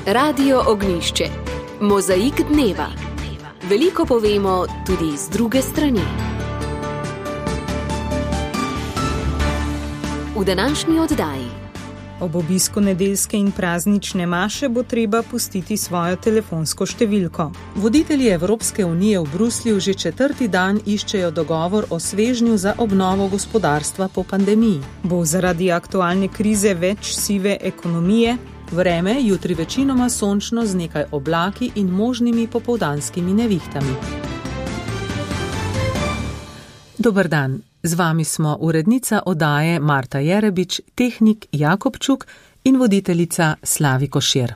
Radio Ognjišče. Mozaik dneva. Veliko povemo tudi z druge strani. V današnji oddaji. Ob obisku nedeljske in praznične maše bo treba pustiti svojo telefonsko številko. Voditelji Evropske unije v Bruslju že 4. dan iščejo dogovor o svežnju za obnovo gospodarstva po pandemiji. Bo zaradi aktualne krize več sive ekonomije? Vreme jutri večinoma sončno z nekaj oblaki in možnimi popoldanskimi nevihtami. Dober dan. Z vami smo urednica oddaje Marta Jerebič, tehnik Jakobčuk in voditeljica Slavi Košir.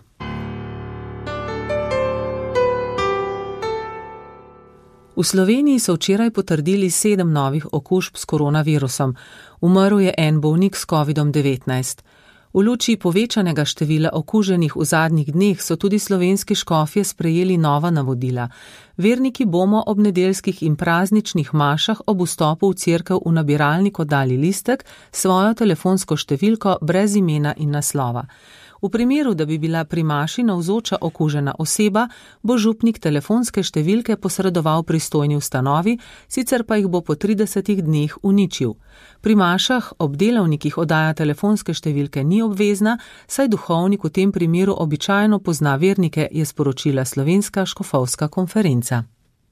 V Sloveniji so včeraj potrdili 7 novih okužb s koronavirusom. Umrl je en bolnik s COVID-19. V luči povečanega števila okuženih v zadnjih dneh so tudi slovenski škofje sprejeli nova navodila. Verniki bomo ob nedeljskih in prazničnih mašah ob vstopu v cerkev v nabiralnik oddali listek, svojo telefonsko številko brez imena in naslova. V primeru, da bi bila pri maši navzoča okužena oseba, bo župnik telefonske številke posredoval pristojni ustanovi, sicer pa jih bo po 30 dneh uničil. Pri mašah ob delavnikih oddaja telefonske številke ni obvezna, saj duhovnik v tem primeru običajno pozna vernike, je sporočila Slovenska škofovska konferenca.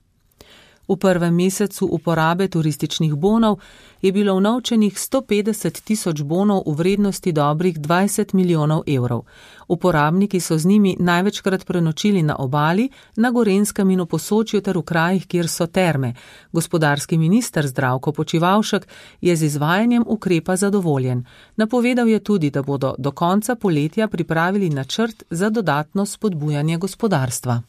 V prvem mesecu uporabe turističnih bonov je bilo vnovčenih 150 tisoč bonov v vrednosti dobrih 20 milijonov evrov. Uporabniki so z njimi največkrat prenočili na obali, na Gorenjskem in v Posočju ter v krajih, kjer so terme. Gospodarski minister Zdravko Počivalšek je z izvajanjem ukrepa zadovoljen. Napovedal je tudi, da bodo do konca poletja pripravili načrt za dodatno spodbujanje gospodarstva.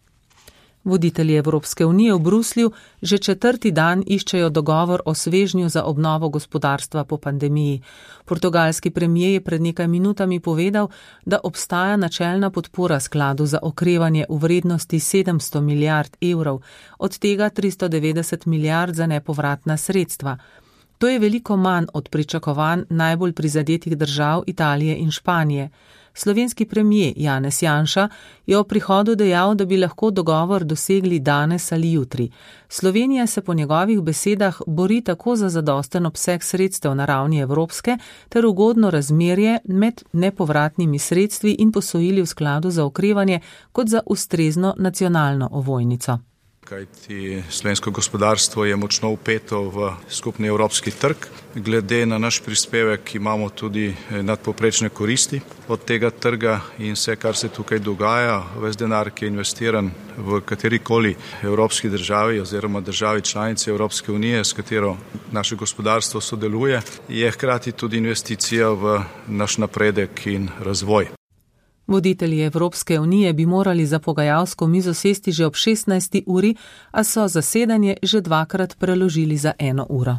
Voditelji Evropske unije v Bruslju že 4. dan iščejo dogovor o svežnju za obnovo gospodarstva po pandemiji. Portugalski premier je pred nekaj minutami povedal, da obstaja načelna podpora skladu za okrevanje v vrednosti 700 milijard evrov, od tega 390 milijard za nepovratna sredstva. To je veliko manj od pričakovanj najbolj prizadetih držav Italije in Španije. Slovenski premier Janez Janša je o prihodu dejal, da bi lahko dogovor dosegli danes ali jutri. Slovenija se po njegovih besedah bori tako za zadosten obseg sredstev na ravni evropske ter ugodno razmerje med nepovratnimi sredstvi in posojili v skladu za okrevanje kot za ustrezno nacionalno ovojnico. Kajti slovensko gospodarstvo je močno vpeto v skupni evropski trg. Glede na naš prispevek imamo tudi nadpovprečne koristi od tega trga in vse, kar se tukaj dogaja, ves denar, ki je investiran v katerikoli evropski državi oziroma državi članici Evropske unije, s katero naše gospodarstvo sodeluje, je hkrati tudi investicija v naš napredek in razvoj. Voditelji Evropske unije bi morali za pogajalsko mizo sesti že ob 16. uri, a so zasedanje že 2-krat preložili za 1 uro.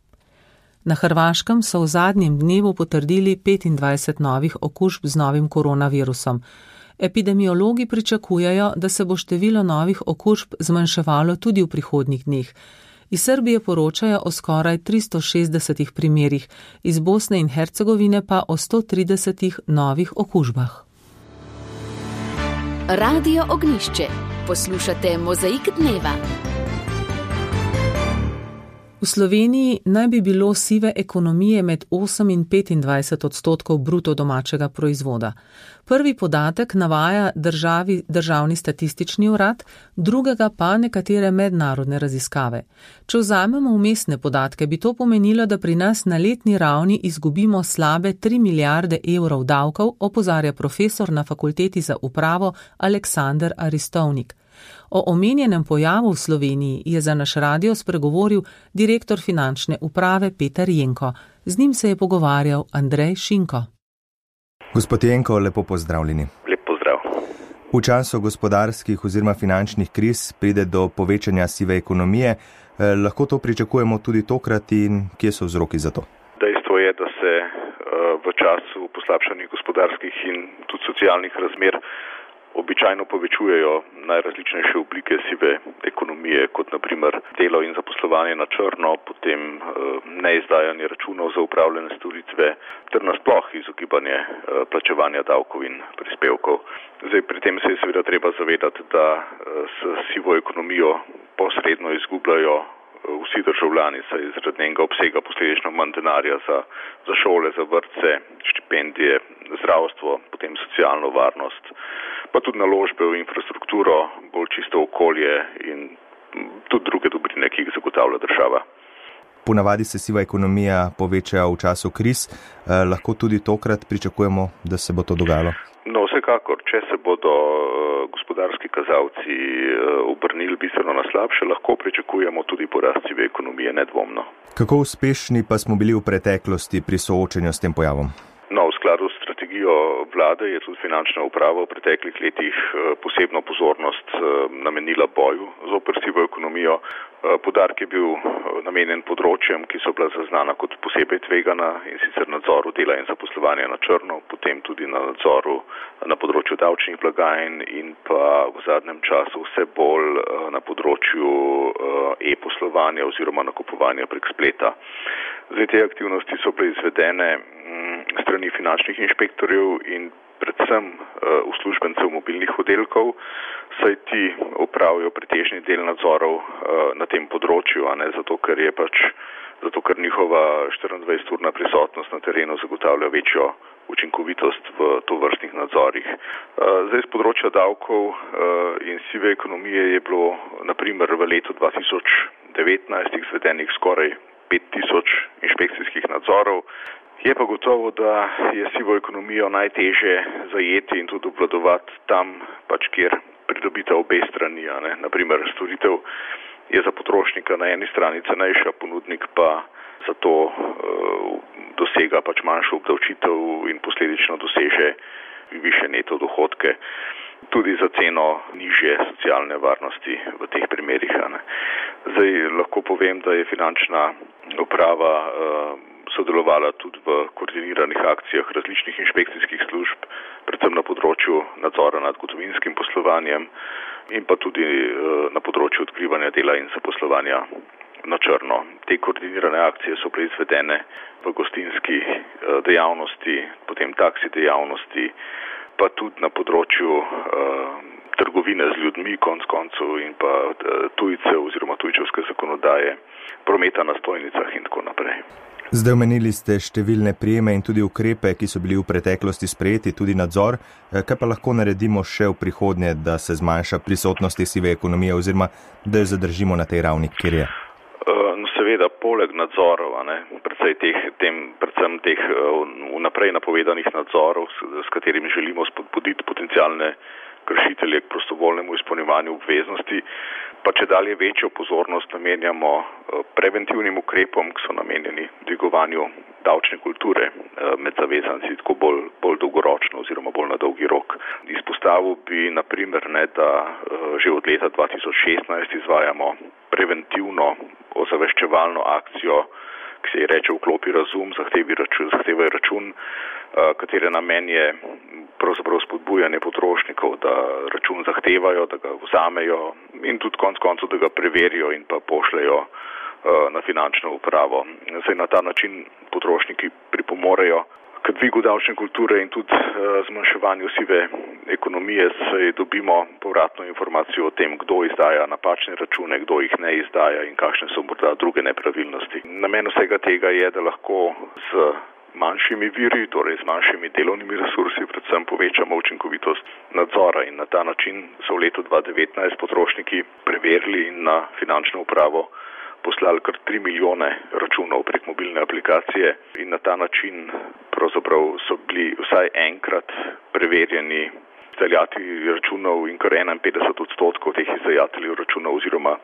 Na Hrvaškem so v zadnjem dnevu potrdili 25 novih okužb z novim koronavirusom. Epidemiologi pričakujejo, da se bo število novih okužb zmanjševalo tudi v prihodnjih dneh. Iz Srbije poročajo o skoraj 360 primerih, iz Bosne in Hercegovine pa o 130 novih okužbah. Radio Ognjišče. Poslušate Mozaik dneva. V Sloveniji naj bi bilo sive ekonomije med 8 in 25 odstotkov bruto domačega proizvoda. Prvi podatek navaja državni statistični urad, drugega pa nekatere mednarodne raziskave. Če vzamemo vmesne podatke, bi to pomenilo, da pri nas na letni ravni izgubimo slabe 3 milijarde evrov davkov, opozarja profesor na Fakulteti za upravo Aleksander Aristovnik. O omenjenem pojavu v Sloveniji je za naš radio spregovoril direktor finančne uprave Peter Jenko. Z njim se je pogovarjal Andrej Šinko. Gospod Jenko, lepo pozdravljeni. Lep pozdrav. V času gospodarskih oziroma finančnih kriz pride do povečanja sive ekonomije. Lahko to pričakujemo tudi tokrat in kje so vzroki za to? Dejstvo je, da se v času poslabšanih gospodarskih in tudi socialnih razmer običajno povečujejo najrazličnejše oblike sive ekonomije, kot naprimer delo in zaposlovanje na črno, potem neizdajanje računov za upravljene storitve ter nasploh izogibanje plačevanja davkov in prispevkov. Zdaj, pri tem se je seveda treba zavedati, da s sivo ekonomijo posredno izgubljajo vsi državljani, saj zaradi njenega obsega posledično manj denarja za šole, za vrtce, štipendije, zdravstvo, potem socialno varnost, pa tudi naložbe v infrastrukturo, bolj čisto okolje in tudi druge dobrine, ki jih zagotavlja država. Ponavadi se siva ekonomija poveča v času kriz. Lahko tudi tokrat pričakujemo, da se bo to dogajalo? No, vsekakor, če se bodo gospodarski kazalci obrnili bistveno na slabše, lahko pričakujemo tudi porast sive ekonomije, nedvomno. Kako uspešni pa smo bili v preteklosti pri soočenju s tem pojavom? No, v skladu s strategijo vlade je tudi finančna uprava v preteklih letih posebno pozornost namenila boju zoper sivo ekonomijo. Poudarek je bil namenjen področjem, ki so bila zaznana kot posebej tvegana, in sicer nadzoru dela in zaposlovanja na črno, potem tudi na nadzoru na področju davčnih blagajn in pa v zadnjem času vse bolj na področju e-poslovanja oziroma nakupovanja prek spleta. Zdaj, te aktivnosti so bile izvedene strani finančnih inšpektorjev in predvsem uslužbencev mobilnih oddelkov, saj ti opravijo pretežni del nadzorov na tem področju, a ne zato, ker njihova 24-urna prisotnost na terenu zagotavlja večjo učinkovitost v tovrstnih nadzorih. Zdaj, z področja davkov in sive ekonomije je bilo na primer v letu 2019 izvedenih skoraj 5000 inšpekcijskih nadzorov. Je pa gotovo, da je sivo ekonomijo najtežje zajeti in tudi obvladovati tam, kjer pridobita obe strani. Naprimer, storitev je za potrošnika na eni strani cenejša, ponudnik pa zato dosega manjšo obdavčitev in posledično doseže više neto dohodke, tudi za ceno nižje socialne varnosti v teh primerih. Zdaj lahko povem, da je finančna uprava sodelovala tudi v koordiniranih akcijah različnih inšpekcijskih služb, predvsem na področju nadzora nad gotovinskim poslovanjem in pa tudi na področju odkrivanja dela in zaposlovanja na črno. Te koordinirane akcije so bile izvedene v gostinski dejavnosti, potem taksi dejavnosti, pa tudi na področju trgovine z ljudmi, konec koncev, in pa tujcev oziroma tujčevske zakonodaje, prometa na stojnicah in tako naprej. Zdaj omenili ste številne prijeme in tudi ukrepe, ki so bili v preteklosti sprejeti, tudi nadzor. Kaj pa lahko naredimo še v prihodnje, da se zmanjša prisotnost sive ekonomije oziroma da jo zadržimo na tej ravni, kjer je? No, seveda, poleg nadzorov, predvsem teh vnaprej napovedanih nadzorov, s katerimi želimo spodbuditi potencialne kršitelje k prostovoljnemu izpolnjevanju obveznosti, pa čedalje večjo pozornost namenjamo preventivnim ukrepom, ki so namenjeni dvigovanju davčne kulture med zavezanci, tako bolj dolgoročno oziroma bolj na dolgi rok. Izpostavil bi na primer, da že od leta 2016 izvajamo preventivno ozaveščevalno akcijo, ki se ji reče Vklopi razum, zahtevaj račun, katere namen je pravzaprav spodbujanje potrošnikov, da račun zahtevajo, da ga vzamejo in tudi konec koncev, da ga preverijo in pa pošljejo na finančno upravo. Zdaj, na ta način potrošniki pripomorejo k dvigu davčne kulture in tudi zmanjševanju sive ekonomije, saj dobimo povratno informacijo o tem, kdo izdaja napačne račune, kdo jih ne izdaja in kakšne so morda druge nepravilnosti. Namen vsega tega je, da lahko z manjšimi viri, torej z manjšimi delovnimi resursi, predvsem povečamo učinkovitost nadzora, in na ta način so v letu 2019 potrošniki preverili in na finančno upravo poslali kar 3 milijone računov prek mobilne aplikacije, in na ta način pravzaprav so bili vsaj enkrat preverjeni izdajatelji računov in kar 51% teh izdajateljev računov oziroma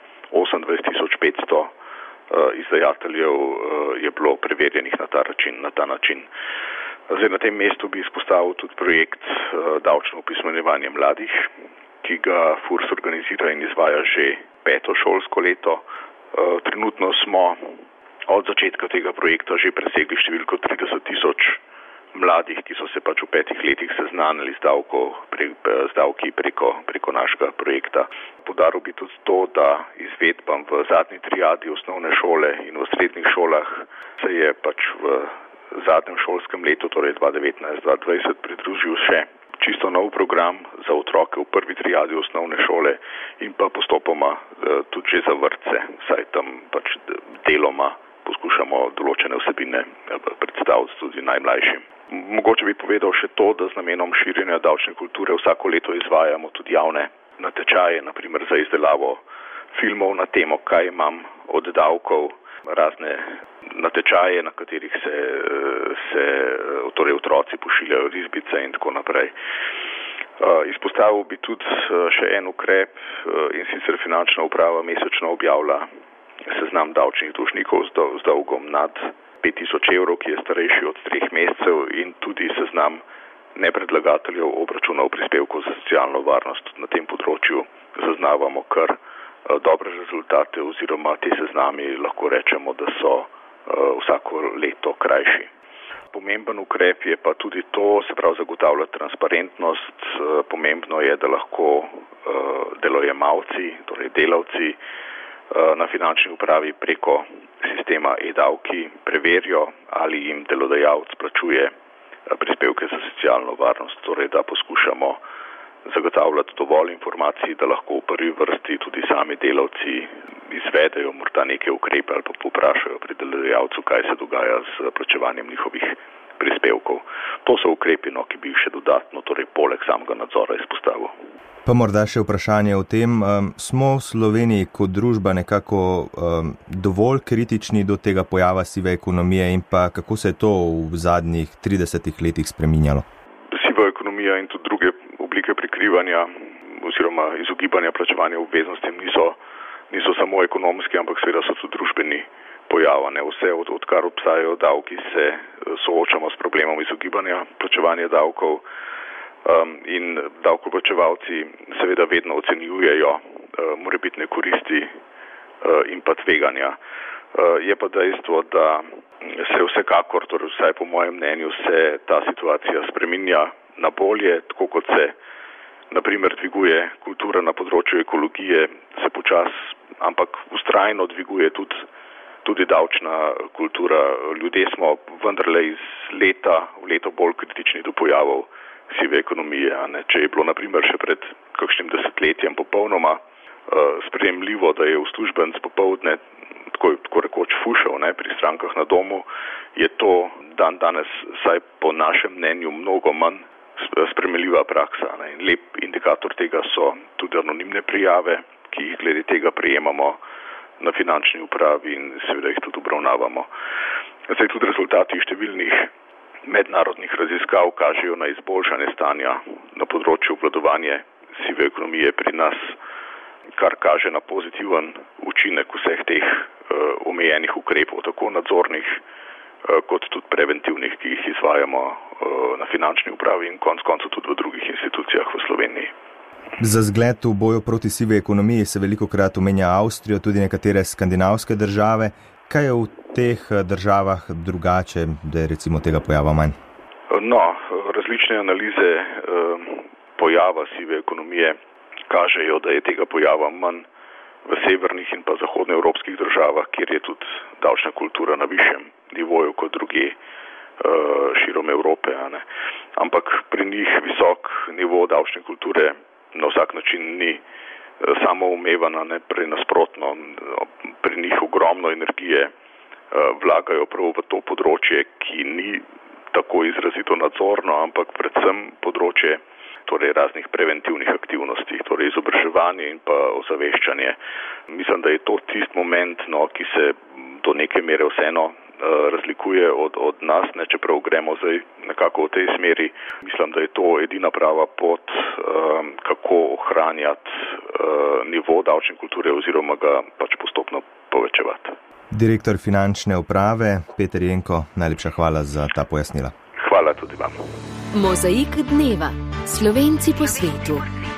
28.500 izdajateljev je bilo preverjenih na ta način. Zdaj, na tem mestu bi izpostavil tudi projekt davčno opismenjevanje mladih, ki ga FURS organizira in izvaja že 5. šolsko leto. Trenutno smo od začetka tega projekta že presegli številko 30.000 mladih, ki so se v 5 letih seznanili z davki preko našega projekta. Poudaril bi tudi to, da izvedbam v zadnji triadi osnovne šole in v srednjih šolah se je v zadnjem šolskem letu, torej 2019-2020, pridružil še čisto nov program za otroke v prvi triadi osnovne šole in pa postopoma tudi že za vrtce, saj tam pač deloma poskušamo določene vsebine predstaviti tudi najmlajšim. Mogoče bi povedal še to, da z namenom širjenja davčne kulture vsako leto izvajamo tudi javne natečaje, naprimer za izdelavo filmov na temo, kaj imam od davkov, razne natečaje, na katerih se torej otroci pošiljajo risbice in tako naprej. Izpostavil bi tudi še en ukrep, in sicer Finančna uprava mesečno objavlja seznam davčnih dolžnikov z dolgom nad 5.000 evrov, ki je starejši od 3 mesecev, in tudi seznam nepredlagateljev obračunov prispevkov za socialno varnost. Na tem področju zaznavamo kar dobre rezultate oziroma te seznami lahko rečemo, da so vsako leto krajši. Pomemben ukrep je pa tudi to, se pravi zagotavlja transparentnost. Pomembno je, da lahko delojemalci, torej delavci na finančni upravi preko sistema e-davki preverijo, ali jim delodajalec plačuje prispevke za socialno varnost, torej da poskušamo zagotavljati dovolj informacij, da lahko v prvi vrsti tudi sami delavci izvedejo morda neke ukrepe ali pa poprašajo pri delodajalcu, kaj se dogaja z plačevanjem njihovih prispevkov. To so ukrepi, ki bi jih še dodatno, torej poleg samega nadzora izpostavil. Pa morda še vprašanje o tem, smo v Sloveniji kot družba nekako dovolj kritični do tega pojava sive ekonomije in pa kako se je to v zadnjih 30 letih spreminjalo? Siva ekonomija in tudi druge oblike prikrivanja oziroma izogibanja plačevanja obveznostim niso samo ekonomski, ampak seveda so tudi družbeni pojav. Vse, odkar obstajajo davki, se soočamo s problemom izogibanja plačevanja davkov. In davkoplačevalci seveda vedno ocenjujejo morebitne koristi in pa tveganja. Je pa dejstvo, da se vsekakor, torej vsaj po mojem mnenju, se ta situacija spreminja na bolje, tako kot se naprimer dviguje kultura na področju ekologije, se počasi, ampak vztrajno dviguje tudi davčna kultura. Ljudje smo vendarle iz leta v leto bolj kritični do pojavov sive ekonomije. Če je bilo naprimer še pred kakšnim desetletjem popolnoma sprejemljivo, da je uslužbenec popoldne tako rekoč fušal pri strankah na domu, je to danes, saj po našem mnenju, mnogo manj sprejemljiva praksa. In lep indikator tega so tudi anonimne prijave, ki jih glede tega prejemamo na finančni upravi in seveda jih tudi obravnavamo. Zdaj tudi rezultati številnih mednarodnih raziskav kažejo na izboljšanje stanja na področju obvladovanja sive ekonomije pri nas, kar kaže na pozitiven učinek vseh teh omejenih ukrepov, tako nadzornih kot tudi preventivnih, ki jih izvajamo na finančni upravi in konec koncev tudi v drugih institucijah v Sloveniji. Za zgled v boju proti sivi ekonomiji se velikokrat omenja Avstrijo, tudi nekatere skandinavske države. Kaj je v teh državah drugače, da je recimo tega pojava manj? Različne analize pojava sive ekonomije kažejo, da je tega pojava manj v severnih in pa zahodnoevropskih državah, kjer je tudi davčna kultura na višjem nivoju kot drugje širom Evrope. Ampak pri njih visok nivo davčne kulture na vsak način ni samoumevana, prej nasprotno. Pri njih ogromno energije vlagajo prav v to področje, ki ni tako izrazito nadzorno, ampak predvsem področje torej raznih preventivnih aktivnosti, torej izobraževanje in pa ozaveščanje. Mislim, da je to tisti moment, ki se do neke mere vseeno razlikuje od nas, čeprav gremo zdaj nekako v tej smeri. Mislim, da je to edina prava pot, kako ohranjati nivo davčne kulture oziroma ga pač postopno povečevati. Direktor finančne uprave Peter Jenko, najlepša hvala za ta pojasnila. Hvala tudi vam. Mozaik dneva. Slovenci po svetu.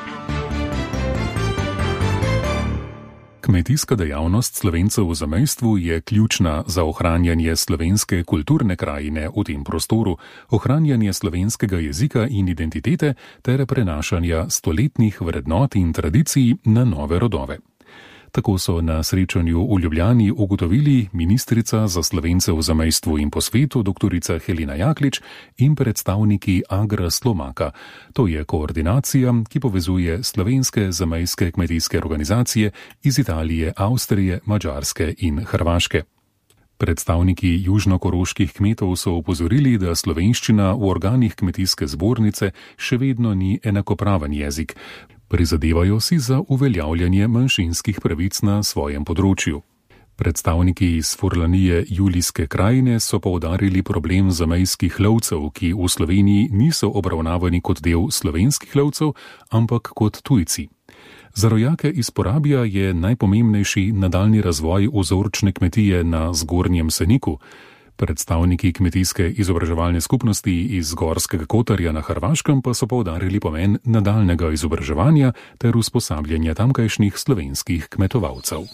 Kmetijska dejavnost Slovencev v zamejstvu je ključna za ohranjanje slovenske kulturne krajine v tem prostoru, ohranjanje slovenskega jezika in identitete ter prenašanja stoletnih vrednot in tradicij na nove rodove. Tako so na srečanju v Ljubljani ugotovili ministrica za Slovence v zamejstvu in po svetu dr. Helena Jaklič in predstavniki Agra Slomaka. To je koordinacija, ki povezuje slovenske zamejske kmetijske organizacije iz Italije, Avstrije, Madžarske in Hrvaške. Predstavniki južnokoroških kmetov so opozorili, da slovenščina v organih kmetijske zbornice še vedno ni enakopraven jezik. Prizadevajo si za uveljavljanje manjšinskih pravic na svojem področju. Predstavniki iz Furlanije Julijske krajine so poudarili problem zamejskih lovcev, ki v Sloveniji niso obravnavani kot del slovenskih lovcev, ampak kot tujci. Za rojake iz Porabja je najpomembnejši nadaljni razvoj vzorčne kmetije na Zgornjem Seniku. Predstavniki kmetijske izobraževalne skupnosti iz Gorskega Kotarja na Hrvaškem pa so poudarili pomen nadaljnega izobraževanja ter usposabljanja tamkajšnjih slovenskih kmetovalcev.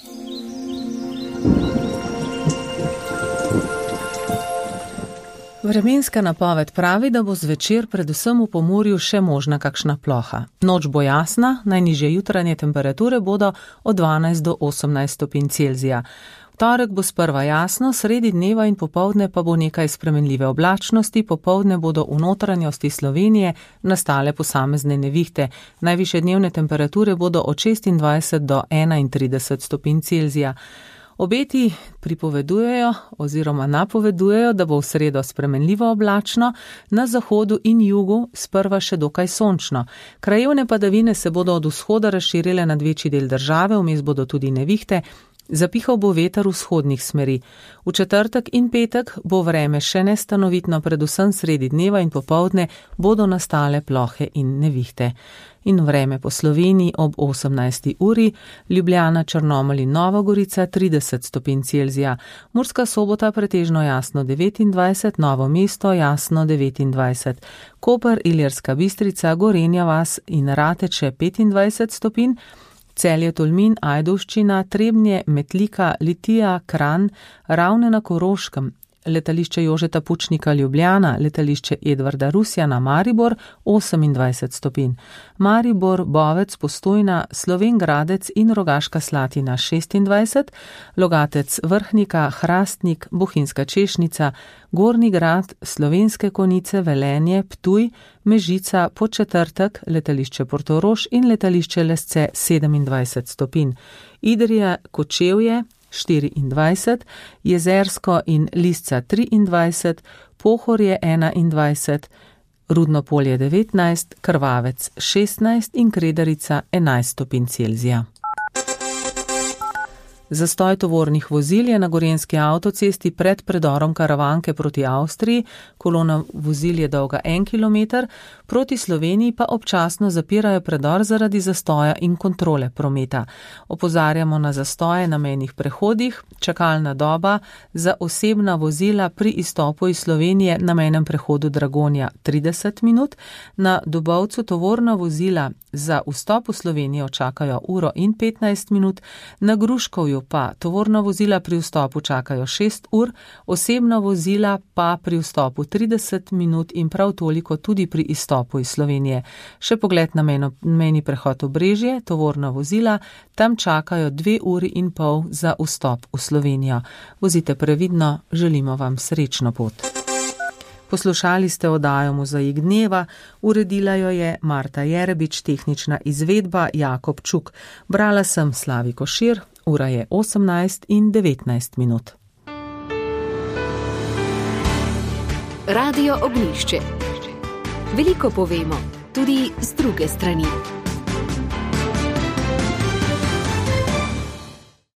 Vremenska napoved pravi, da bo zvečer predvsem v Pomurju še možna kakšna ploha. Noč bo jasna, najnižje jutranje temperature bodo od 12 do 18 stopinj Celzija. V torek bo sprva jasno, sredi dneva in popoldne pa bo nekaj spremenljive oblačnosti, popoldne bodo v notranjosti Slovenije nastale posamezne nevihte. Najvišje dnevne temperature bodo od 26 do 31 stopinj Celzija. Obeti pripovedujejo oziroma napovedujejo, da bo v sredo spremenljivo oblačno, na zahodu in jugu sprva še dokaj sončno. Krajevne padavine se bodo od vzhoda razširile nad večji del države, vmes bodo tudi nevihte. Zapihal bo veter vzhodnih smeri. V četrtek in petek bo vreme še nestanovitno, predvsem sredi dneva in popoldne bodo nastale plohe in nevihte. In vreme po Sloveniji ob 18. uri, Ljubljana, Črnomelj in Nova Gorica 30 stopinj Celzija, Murska Sobota pretežno jasno 29, Novo mesto jasno 29, Koper, Ilirska Bistrica, Gorenja vas in Rateče 25 stopinj, Celje, Tolmin, Ajdovščina, Trebnje, Metlika, Litija, Kranj, Ravne na Koroškem, letališče Jožeta Pučnika Ljubljana, letališče Edvarda Rusjana Maribor 28 stopinj, Maribor, Bovec, Postojna, Slovenj Gradec in Rogaška Slatina 26, Logatec, Vrhnika, Hrastnik, Bohinjska Češnica, Gornji Grad, Slovenske Konjice, Velenje, Ptuj, Mežica, Podčetrtek, letališče Portorož in letališče Lesce 27 stopinj, Idrija, Kočevje 24, Jezersko in Lisca 23, Pohorje 21, Rudno Polje 19, Krvavec 16 in Kredarica 11 stopinj Celzija. Zastoj tovornih vozil je na Gorenjski avtocesti pred predorom Karavanke proti Avstriji, kolona vozil je dolga 1 kilometer, proti Sloveniji pa občasno zapirajo predor zaradi zastoja in kontrole prometa. Opozarjamo na zastoje na mejnih prehodih, čakalna doba za osebna vozila pri izstopu iz Slovenije na mejnem prehodu Dragonja 30 minut, na Dobovcu tovorna vozila za vstop v Slovenijo čakajo 1 uro in 15 minut, na Gruškovju pa tovorna vozila pri vstopu čakajo 6 ur, osebna vozila pa pri vstopu 30 minut in prav toliko tudi pri izstopu iz Slovenije. Še pogled na mejni prehod Obrežje, tovorna vozila, tam čakajo 2 uri in pol za vstop v Slovenijo. Vozite previdno, želimo vam srečno pot. Poslušali ste oddajo Mozaik dneva, uredila jo je Marta Jerebič, tehnična izvedba Jakob Čuk. Brala sem Slavi Košir, ura je 18 in 19 minut. Radio Ognjišče. Veliko povemo, tudi z druge strani.